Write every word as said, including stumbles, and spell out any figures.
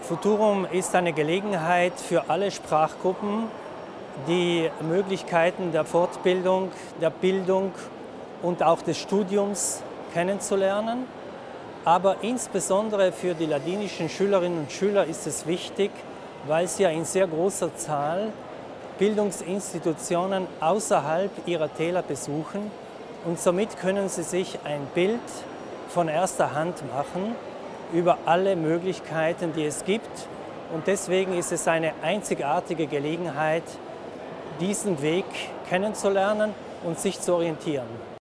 Futurum ist eine Gelegenheit für alle Sprachgruppen, die Möglichkeiten der Fortbildung, der Bildung und auch des Studiums kennenzulernen. Aber insbesondere für die ladinischen Schülerinnen und Schüler ist es wichtig, weil sie ja in sehr großer Zahl Bildungsinstitutionen außerhalb ihrer Täler besuchen und somit können sie sich ein Bild von erster Hand machen über alle Möglichkeiten, die es gibt. Und deswegen ist es eine einzigartige Gelegenheit, diesen Weg kennenzulernen und sich zu orientieren.